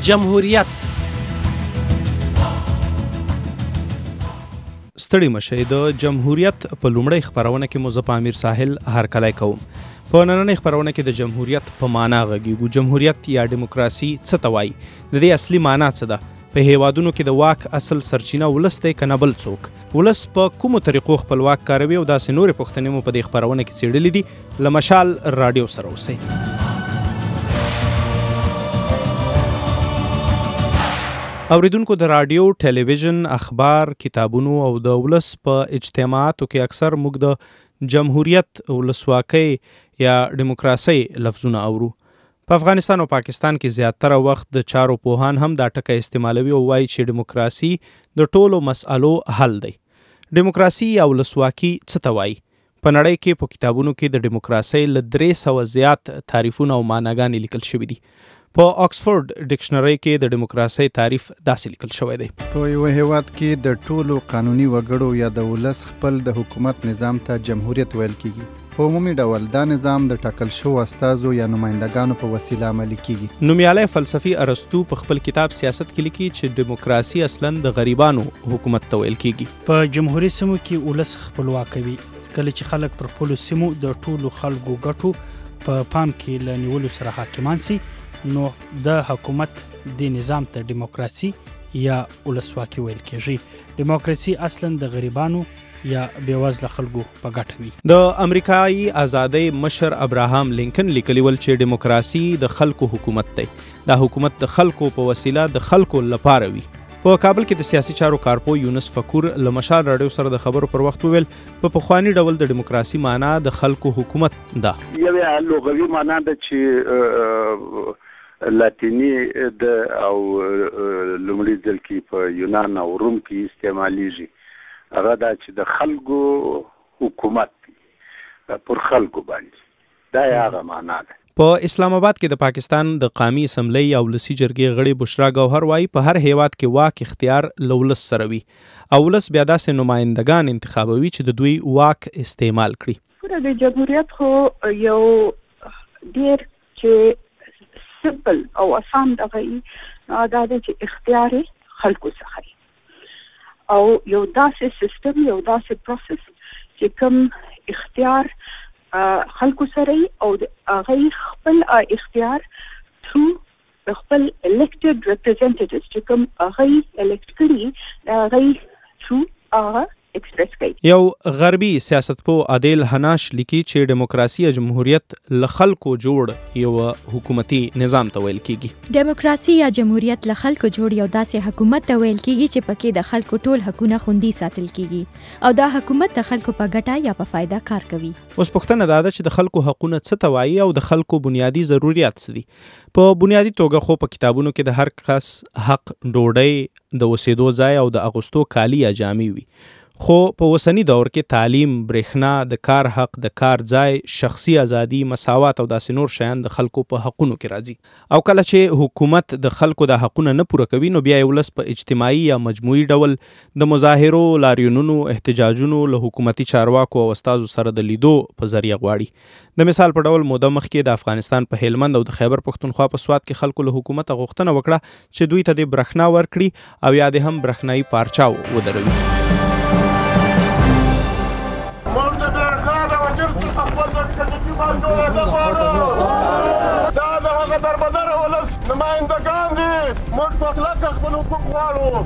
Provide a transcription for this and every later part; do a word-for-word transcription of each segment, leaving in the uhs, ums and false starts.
جمهوریت. ستړي مشئ د جمهوریت په لومړۍ خپرونه کې مو زه په امیر ساحل هرکلی کوم. په نننۍ خپرونه کې د جمهوریت په معنا غږیږو. جمهوریت یا دیموکراسي څه ته وایي؟ د دې اصلي معنا څه ده؟ په هیوادونو کې د واک اصل سرچینه ولس دی که نه بل څوک؟ ولس په کومو طریقو خپل واک کاروي؟ او داسې نورې پوښتنې مو په دې خپرونه کې څېړلې دي. له مشال راډیو سره اوسئ. اوریدونکو، د راډیو، ټلویزیون، اخبار، کتابونو او د ولس په اجتماعاتو کې اکثر موږ د جمهوریت، ولسواکۍ یا دیموکراسۍ لفظونه اورو. په افغانستان او پاکستان کې زیاتره وخت د چارو پوهان هم دا ټکی استعمالوي او وایي چې دیموکراسي د ټولو مسألو حل دی. دیموکراسي یا ولسواکي څه ته وایي؟ په نړۍ کې په کتابونو کې د دیموکراسۍ له درې سوه زیات تعریفونه او معناګانې لیکل شوي دي. په آکسفورد ډکشنرۍ کې د دیموکراسۍ تعریف داسې لیکل شوی دی: په یو هیواد کې د ټولو قانوني وګړو یا د ولس خپل د حکومت نظام ته جمهوریت ویل کیږي. په عمومي ډول دا نظام د ټاکل شوو استازو یا نمایندګانو په وسیله عملي کیږي. نومیالی فلسفي ارسطو په خپل کتاب سیاست کې لیکي چې دیموکراسي اصلا د غریبانو حکومت ته ویل کیږي. په جمهوري سیمو کې ولس خپلواک وي. کله چې خلک پر خپلو سیمو د ټولو خلکو ګټو په پام کې له نیولو سره حاکمان سي، نو د حکومت د نظام ته دیموکراسي یا ولسواکي ویل کېږي. دیموکراسي اصلا د غریبانو یا بېوزله خلکو په ګټه وي. د امریکایي ازادۍ مشر ابراهام لینکن لیکلي ول چې دیموکراسي د خلکو حکومت دی. دا حکومت د خلکو په وسیله د خلکو لپاره وي. په کابل کې د سیاسي چارو کارپو یونس فکور له مشال راډیو سره د خبرو پر وخت وویل په پخواني ډول د دیموکراسي معنا د خلکو حکومت ده. یوه لغوي معنا ده چې لاتینی د او لومړي ځل کې په یونان او روم کې استعمالیږي. هغه دا چې د خلکو حکومت پر خلکو باندې، دا یې هغه معنا ده. په اسلام آباد کې د پاکستان د قومي اسمبلی یا ولسي جرګې غړي بشرا ګوهر وایي په هر هیواد کې واک اختیار له ولس سره وي او ولس بیا داسې نمایندګان انتخابوي چې د دوی واک استعمال کړي. د جمهوریت خو یو ډیر چې سمپل او آسان دغه دا دی چې اختیار خلکو څخه او یو داسې سیستم، یو داسې پروسس چې کوم اختیار خلکو سره او هغه خپل اختیار ثرو خپل elected representatives چې کوم هغه elect کړي هغه ثرو هغه ایکسپریس کوي. یو غربي سیاستپوه عادل حناش لیکي چې دیموکراسي یا جمهوریت له خلکو جوړ یو حکومتي نظام ته ویل کیږي. دیموکراسي یا جمهوریت له خلکو جوړ یو داسې حکومت ته ویل کیږي چې پکې د خلکو ټول حقونه خوندي ساتل کیږي او دا حکومت د خلکو په ګټه یا په فایده کار کوي. اوس پوښتنه دا ده چې د خلکو حقونه څه ته وایي او د خلکو بنیادی ضرورت څه دي؟ په بنیادی توګه خو په کتابونو کې د هر کس حق ډوډۍ، د اوسېدو ځای او د اغوستو کالي یا جامې وي. خو په اوسني دور کې تعلیم، برېښنا، د کار حق، د کار ځای، شخصي ازادي، مساوات او داسې نور شیان د خلکو په حقونو کې راځي. او کله چې حکومت د خلکو د حقونه نه پوره کوي نو بیا یې ولس په اجتماعي یا مجموعي ډول د مظاهرو، لاریونونو، احتجاجونو له حکومتي چارواکو او استازو سره د لیدو په ذریعه غواړي. د مثال په ډول موده مخکې د افغانستان په هلمند او د خیبر پښتونخوا په سوات کې خلکو له حکومت غوښتنه وکړه چې دوی ته د برېښنا ورکړي او یا د هم برېښنایي پارچاو ودروي. دا د هغه دربدره ولس نمایندګان دي. موږ په کلکه خپل حقوق غواړو،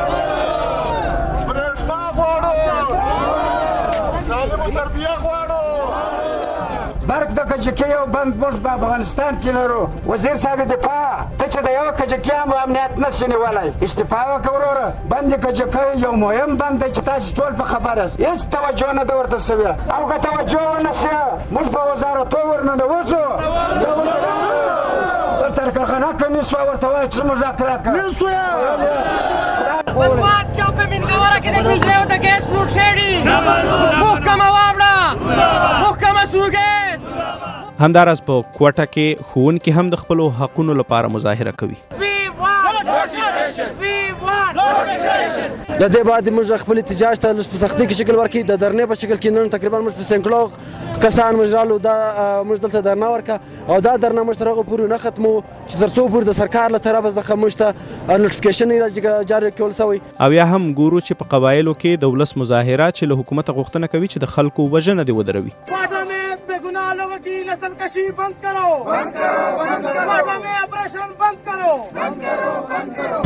برېښنا غواړو، تعلیم او تربیه غواړو. برق د کجکي یو بند موږ په افغانستان کې لرو. وزیر صاحب دفاع، ته چې د یو کجکي هم امنیت نشې نیولی، استعفا وکړه وروره. بند کجکي یو مهم بند دی چې تاسو ټول په خبر یاست. هېڅ توجه نه ده ورته شوې او که توجه ونه شي موږ په وزارتو ورننوځو. تر کارخانه کمیس ورته وایي چې زموږ حق راکړه. په سوات کې او په مینګوره کې د بجلۍ او د ګیس لوټ شوي. محکمه واوړه، محکمه سوګیس. همداراز په کوټه کې ښوونکي هم د خپلو حقونو لپاره مظاهره کوي. We want legislation. We want legislation. د دې بعد موږ خپل احتجاج ته په سختۍ کې شکل ورکړي د درنې په شکل کې نن تقریبا موږ په سنکړو کسان موږ رالو دا موږ دلته درنه ورکړه او دا درنه موږ تر هغه پورې نه ختمو چې تر څو پورې د سرکار له طرفه څخه موږ ته نوټیفیکیشن جاری کول شوی. او یا هم ګورو چې په قبایلو کې د ولس مظاهره چې له حکومت غوښتنه کوي چې د خلکو وژنه دې ودروي. کوټه میں بے گناہ لوگوں کی نسل کشی بند کرو بند کرو بند کرو کوټه میں آپریشن بند کرو بند کرو بند کرو.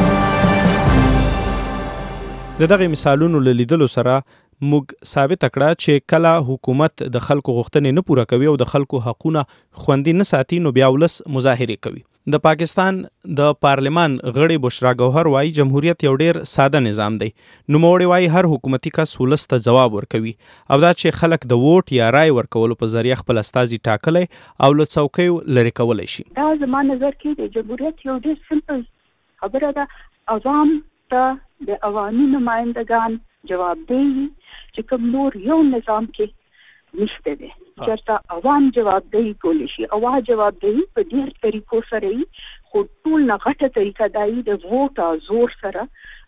د دغه مثالونو له لیدلو سره موږ ثابت کړه چې کله حکومت د خلکو غوښتنې نه پوره کوي او د خلکو حقونه خوندي نه ساتي نو بیا ولس مظاهرې کوي. د پاکستان د پارلمان غړي بشرا ګوهر وايي جمهوریت یو ډیر ساده نظام دی. نوموړی وايي هر حکومتي کس ولس ته ځواب ورکوي او دا چې خلک د ووټ یا رای ورکولو په ذریعه خپل استازي ټاکلی او له څوکیو لرې کولی شي. دا زما نظر کې د جمهوریت یو ډیر سمپل خبره ده. عوام ته د عوامي نمایندگان جوابدهي چې کوم نور یو نظام کې نشته دی. چېرته عوام جوابدهي کولی شي او هغه جوابدهي په ډېر طریقو سره وي خو ټول نه غټه طریقه دا وي د ووټ او زور سره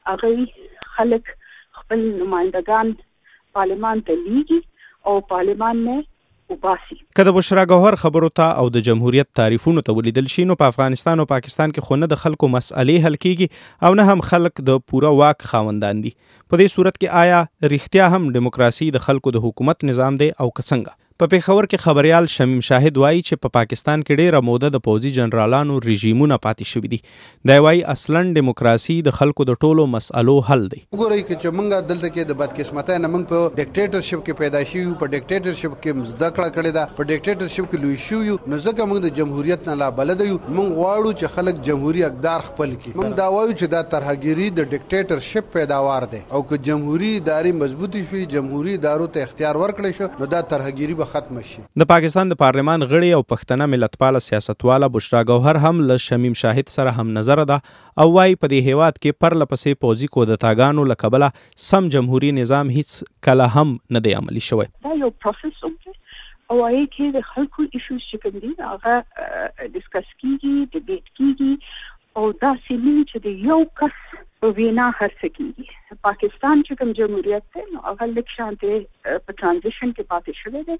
هغوی خلک خپل نمایندگان پارلمان ته لیږي او پارلمان نه وباسي. که د بشرا ګوهر خبرو ته او د جمهوریت تعریفونو ته ولیدل شي نو په افغانستان او پاکستان کې خو نه د خلکو مسئلې حل کیږي او نه هم خلک د پوره واک خاوندان دي. په دې صورت کې آیا رښتیا هم دیموکراسي د خلکو د حکومت نظام دی او که څنګه؟ په پیښور کې خبريال شمیم شاهد وایي چې په پا پاکستان کې ډېره موده د پوځي جنرالانو رژیمونه پاتې شوي دي. دا وایي اصلاً دیموکراسي د خلکو د ټولو مسألو حل دی. وګورئ چې موږ دلته کې د بدقسمتۍ نه موږ په ډیکټیټرشپ کې پیدا شوي یو، په ډیکټیټرشپ کې زده کړه کړې ده، په ډیکټیټرشپ کې لوی شوي یو، نو ځکه موږ د جمهوریت نه لا بلد یو. موږ غواړو چې خلک جمهوري اقدار خپل کړي. موږ دا وایو چې دا ترهګیري د ډیکټیټرشپ پیداوار دی او که جمهوري ادارې مضبوطې شوي، جمهوري ادارو ته اختیار ورکړی شو نو دا ترهګیري به ختم شي. د پاکستان د پارلمان غړي او پښتنه ملتپاله سیاستواله بشرا ګوهر هم له شمیم شاهد سره هم نظر ده او وايي په دې هیواد کې پرله پسې پوځي کودتاګانو له کبله سم جمهوري نظام هیڅ کله هم نه دی عملي شوی. دا یو پروسس دی او هغه کې د خلکو ایشوز چې کوم دي هغه ډیسکس کیږي، ډیبیټ کیږي او دا سیمه چې د یو کس په وینا هرڅه کیږي. پاکستان چې کوم جمهوریت دی نو هغه لږ شانته په ترانزیشن کې پاتې شوی دی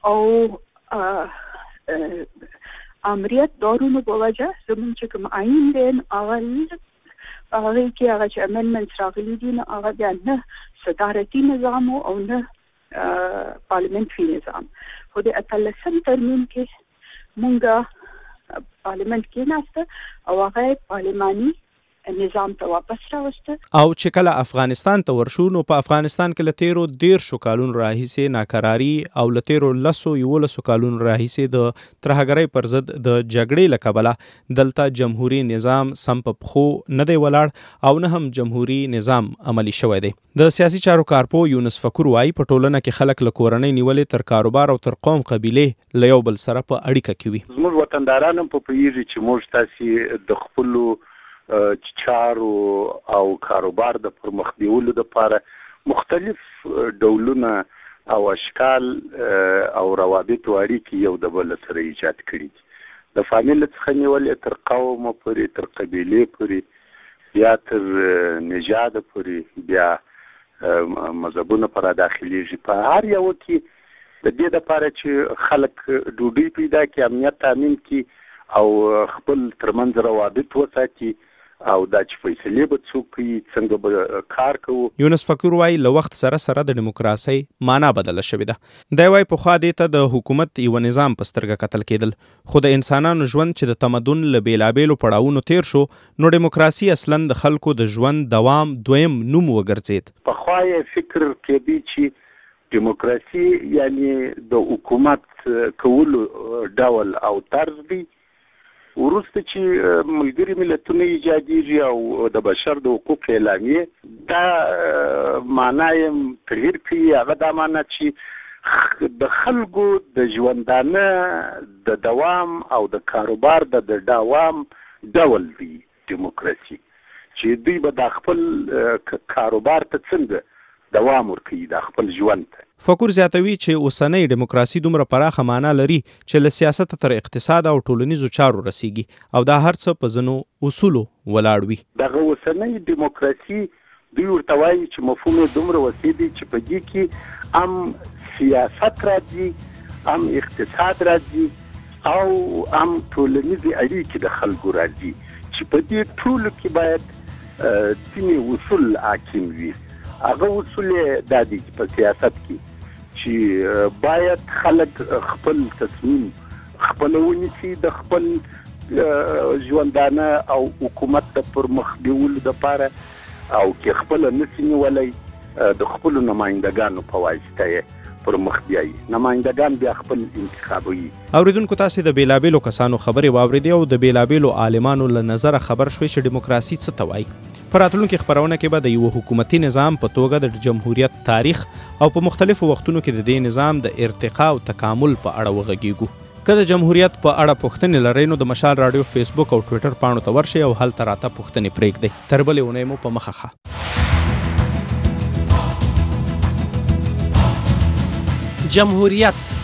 او امریت دورونو په وجه زموږ چې کوم آئین دی هغه هغه کې هغه چې امندمنټس راغلي دي نو هغه بیا نه صدارتي نظام او نه پارلیمنټري نظام. خو د اتلسم ترمیم کې مونږ پارلیمنت کې ناسته او هغه پارلماني نظام ته واپس راوسته. او چې کله افغانستان ته ورشو نو په افغانستان کې له تیرو دیرشو کالونو راهیسې ناکراري او له تیرو لسو یولسو کالونو راهیسې د ترهګرۍ پر ضد د جګړې له کبله دلته جمهوري نظام سم په پښو نه دی ولاړ او نه هم جمهوري نظام عملي شوی دی. د سیاسي چارو کارپو یونس فکر وایي په ټولنه کې خلک له کورنۍ نیولې تر کاروبار او تر قوم قبیلې له یو بل سره په اړیکه کې وي. زموږ وطنداران هم په پوهېږي چې موږ تاسې د خپلو چارو او کاروبار د پرمخ بیولو لپاره مختلف ډولونه او اشکال او روابط او اړیکې یو د بل سره ایجاد کړي دي. د فامیل څخه نیولې تر قوم پورې، تر قبیلې پورې، یا تر نژاد پورې، بیا مذهبونه پر داخليږي. په هر یو کې د دې لپاره چې خلک ډوډۍ پیدا کړي، امنیت تامین کړي او خپل ترمنځ روابط وساتي او دا چې فیصلې به څوک کوي، څنګه به کار کوو. یونس فکر وایي له وخت سره سره د دیموکراسۍ معنا بدله شوې ده. دی وایي پخوا دې ته د حکومت یو نظام په سترګه کتل کېدل خو د انسانانو ژوند چې د تمدن له بېلابېلو پړاوونو تیر شو نو دیموکراسي اصلا د خلکو د ژوند دوام دویم نوم وګرځېد. پخوا یې فکر کېدی چې دیموکراسي یعنی د حکومت کولو ډول او طرز دی. وروسته چې ملګري ملتونه ایجادېږي او د بشر د حقوق اعلامیې دا معنا یې تغییر کوي. هغه دا معنا چې د خلکو د ژوندانه د دوام او د کاروبار د دوام ډول دی دیموکراسي، چې دوی به د خپل کاروبار ته څنګه دوام ورکوي، د خپل ژوند ته. فکر زیاتوي چې اوسنۍ دیموکراسي دومره پراخه معنا لري چې له سیاست تر اقتصاد او ټولنیزو چارو رسیږي او دا هر څه په ځینو اصولو ولاړ وي. دغه اوسنۍ دیموکراسي دوی ورته وایي چې مفهوم یې دومره وسیع دی چې په دې کې هم سیاست راځي، هم اقتصاد راځي او هم ټولنیزې اړیکې د خلکو راځي، چې په دې ټولو کې باید ځینې اصول حاکم وي. هغه اصول یې دا دي چې په سیاست کې چې باید خلک خپل تصمیم خپله ونیسي د خپل ژوندانه او حکومت د پرمخ بیولو دپاره، او کې خپله نسي نیولی د خپلو نمایندګانو په واسطه یې پرمخ بیایي. نمایندګان بیا خپل انتخابوي. اوریدونکو تاسې د بیلابیلو کسانو خبرې واورېدې او د بیلابیلو عالمانو له نظره خبر شوي چې ډیموکراسي څه ته وایي. په راتلونکي خپرونه کې به د یوه حکومتي نظام په توګه د جمهوریت تاریخ او په مختلفو وختونو کې د دې نظام د ارتقا او تکامل په اړه وغږیږو. که د جمهوریت په اړه پوښتنې لرئ نو د مشال راډیو فیسبوک او ټویټر پاڼو ته ورشئ او هلته راته پوښتنې پرېږدئ. تر بلې اونۍ مو په مخه ښه. جمهوریت